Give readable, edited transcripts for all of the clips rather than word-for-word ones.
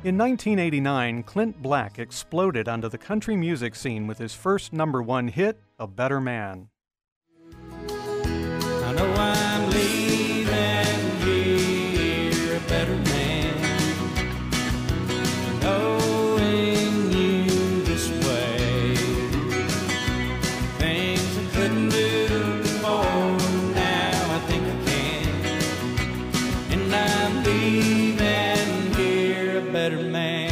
In 1989, Clint Black exploded onto the country music scene with his first #1 hit, A Better Man. I know I'm leaving here a better man, knowing you this way. Things I couldn't do before, now I think I can, and I'm leaving here a better man.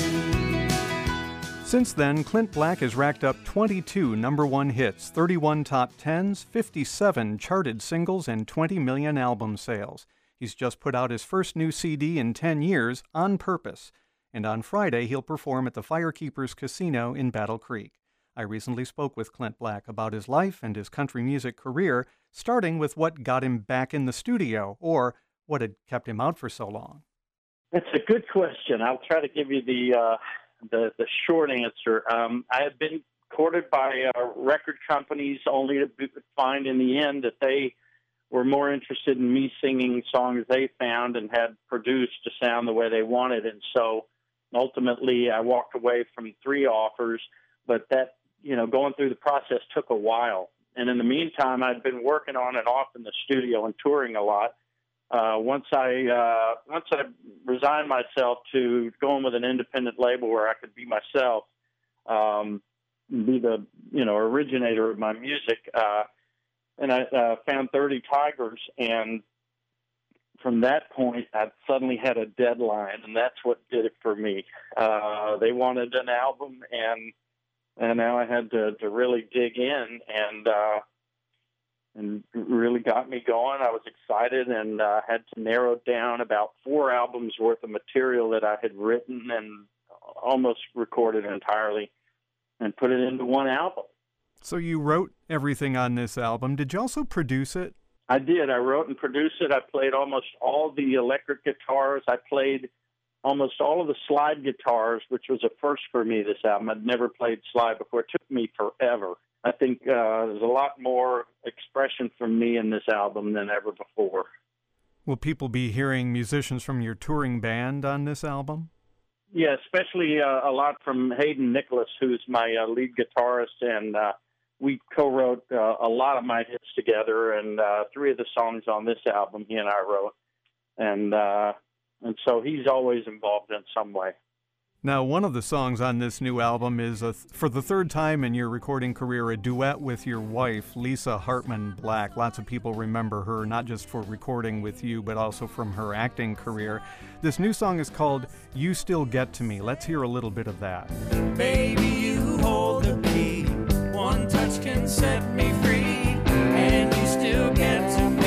Since then, Clint Black has racked up 22 #1 hits, 31 top 10s, 57 charted singles, and 20 million album sales. He's just put out his first new CD in 10 years, On Purpose, and on Friday he'll perform at the Firekeepers Casino in Battle Creek. I recently spoke with Clint Black about his life and his country music career, starting with what got him back in the studio, or what had kept him out for so long. That's a good question. I'll try to give you the short answer. I had been courted by record companies only to find in the end that they were more interested in me singing songs they found and had produced to sound the way they wanted. And so ultimately I walked away from 3 offers, but that, going through the process took a while. And in the meantime, I'd been working on and off in the studio and touring a lot. Once I resigned myself to going with an independent label where I could be myself, be the originator of my music, and I found 30 Tigers, and from that point I suddenly had a deadline, and that's what did it for me. They wanted an album, and now I had to really dig in and really got me going. I was excited and had to narrow down about 4 albums worth of material that I had written and almost recorded entirely and put it into one album. So you wrote everything on this album. Did you also produce it? I did. I wrote and produced it. I played almost all the electric guitars. I played almost all of the slide guitars, which was a first for me this album. I'd never played slide before. It took me forever. I think there's a lot more expression from me in this album than ever before. Will people be hearing musicians from your touring band on this album? Yeah, especially a lot from Hayden Nicholas, who's my lead guitarist, and we co-wrote a lot of my hits together, and 3 of the songs on this album he and I wrote. And so he's always involved in some way. Now, one of the songs on this new album is, for the 3rd time in your recording career, a duet with your wife, Lisa Hartman Black. Lots of people remember her, not just for recording with you, but also from her acting career. This new song is called You Still Get to Me. Let's hear a little bit of that. Baby, you hold the key. One touch can set me free, and you still get to me.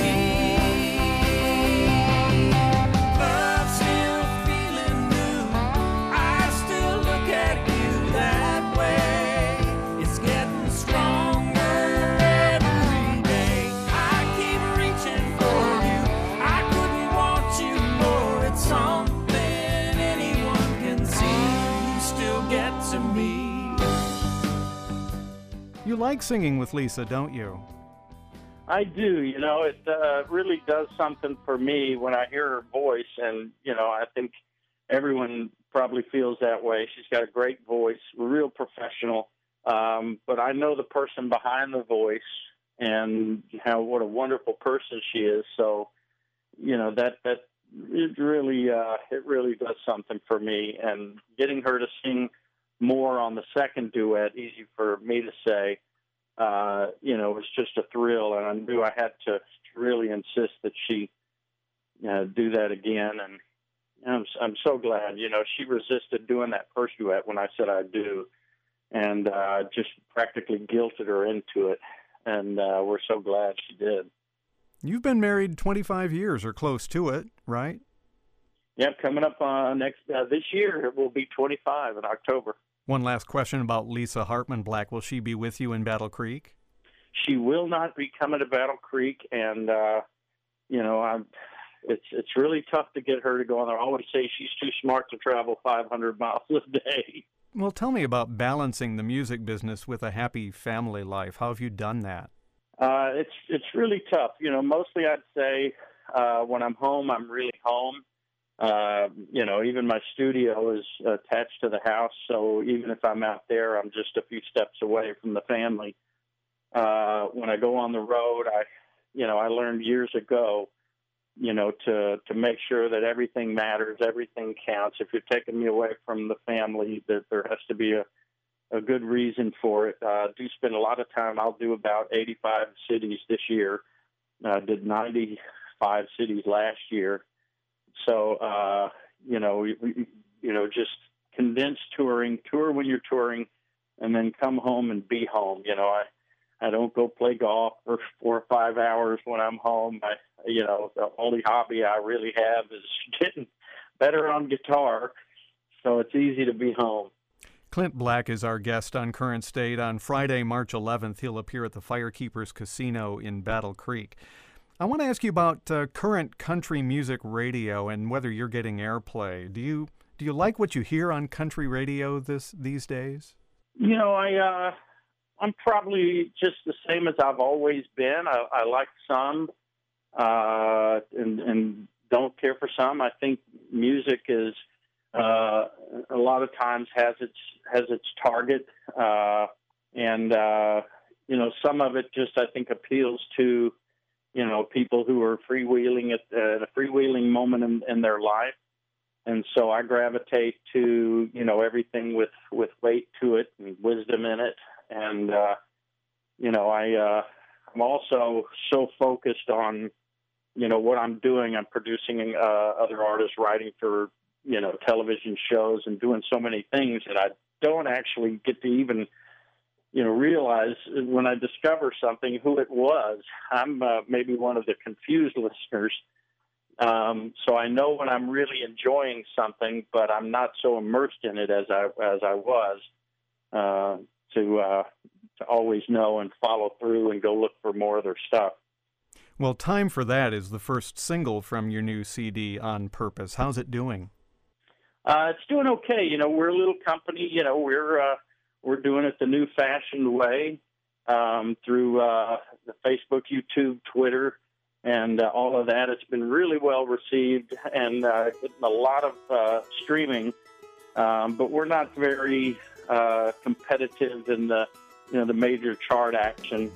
You like singing with Lisa, don't you? I do. It really does something for me when I hear her voice, and, I think everyone probably feels that way. She's got a great voice, real professional, but I know the person behind the voice and what a wonderful person she is. So, it really does something for me, and getting her to sing more on the second duet, easy for me to say, was just a thrill, and I knew I had to really insist that she do that again, and I'm so glad. She resisted doing that first duet when I said I do, and just practically guilted her into it, and we're so glad she did. You've been married 25 years or close to it, right? Yeah, coming up this year, it will be 25 in October. One last question about Lisa Hartman Black. Will she be with you in Battle Creek? She will not be coming to Battle Creek, and it's really tough to get her to go on there. I always say she's too smart to travel 500 miles a day. Well, tell me about balancing the music business with a happy family life. How have you done that? It's really tough. Mostly I'd say when I'm home, I'm really home. Even my studio is attached to the house, so even if I'm out there, I'm just a few steps away from the family. When I go on the road, I learned years ago, to make sure that everything matters, everything counts. If you're taking me away from the family, that there has to be a good reason for it. I do spend a lot of time. I'll do about 85 cities this year. I did 95 cities last year. So, just condensed touring, tour when you're touring, and then come home and be home. I don't go play golf for 4 or 5 hours when I'm home. The only hobby I really have is getting better on guitar. So it's easy to be home. Clint Black is our guest on Current State. On Friday, March 11th, he'll appear at the Firekeepers Casino in Battle Creek. I want to ask you about current country music radio and whether you're getting airplay. Do you like what you hear on country radio these days? I'm probably just the same as I've always been. I like some and don't care for some. I think music is a lot of times has its target, and some of it just I think appeals to people who are freewheeling at a freewheeling moment in their life. And so I gravitate to, everything with weight to it and wisdom in it. And, I'm also so focused on, what I'm doing. I'm producing other artists, writing for, television shows and doing so many things that I don't actually get to even realize when I discover something who it was. I'm maybe one of the confused listeners. So I know when I'm really enjoying something, but I'm not so immersed in it as I was to always know and follow through and go look for more of their stuff. Well, Time for That is the first single from your new CD, On Purpose. How's it doing? It's doing okay. We're a little company. We're doing it the new fashioned way through the Facebook, YouTube, Twitter, and all of that. It's been really well received and getting a lot of streaming, but we're not very competitive in the major chart action.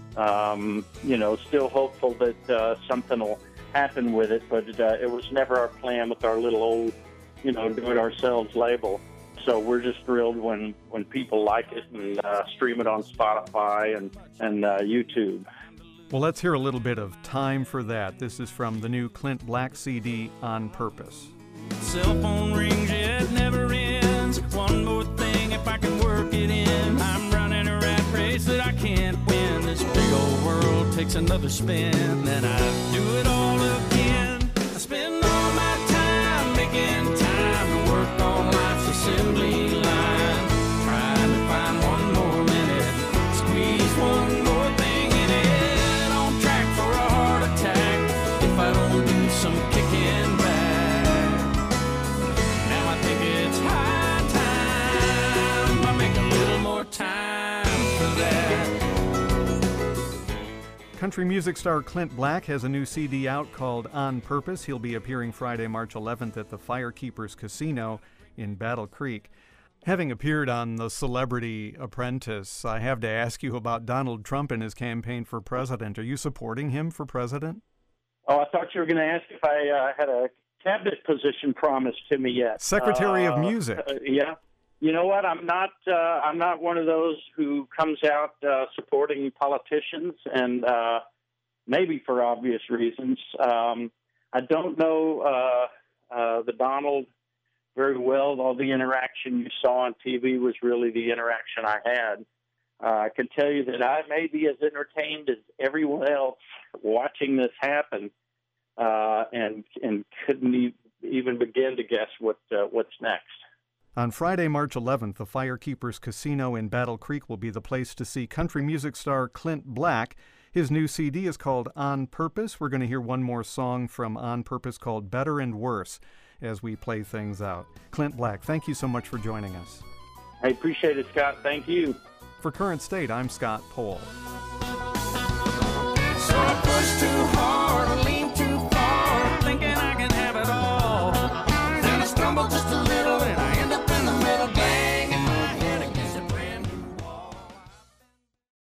Still hopeful that something will happen with it, but it was never our plan with our little old, do-it-ourselves label. So we're just thrilled when people like it and stream it on Spotify and YouTube. Well, let's hear a little bit of Time for That. This is from the new Clint Black CD, On Purpose. Cell phone rings, yeah, it never ends. One more thing, if I can work it in. I'm running a rat race that I can't win. This big old world takes another spin, and I do it all again. I spend all my time making time to work on life's assembly line, trying to find one more minute, squeeze one more thing in it. On track for a heart attack if I don't do some kicking back. Now I think it's high time I make a little more time for that. Country music star Clint Black has a new CD out called On Purpose. He'll be appearing Friday, March 11th at the Firekeepers Casino in Battle Creek. Having appeared on The Celebrity Apprentice, I have to ask you about Donald Trump and his campaign for president. Are you supporting him for president? Oh, I thought you were going to ask if I had a cabinet position promised to me yet. Secretary of Music. Yeah. You know what? I'm not one of those who comes out supporting politicians, and maybe for obvious reasons. I don't know the Donald very well. All the interaction you saw on TV was really the interaction I had. I can tell you that I may be as entertained as everyone else watching this happen, and couldn't even begin to guess what's next. On Friday, March 11th, the Firekeepers Casino in Battle Creek will be the place to see country music star Clint Black. His new CD is called On Purpose. We're going to hear one more song from On Purpose called Better and Worse as we play things out. Clint Black, thank you so much for joining us. I appreciate it, Scott. Thank you. For Current State, I'm Scott Pohl.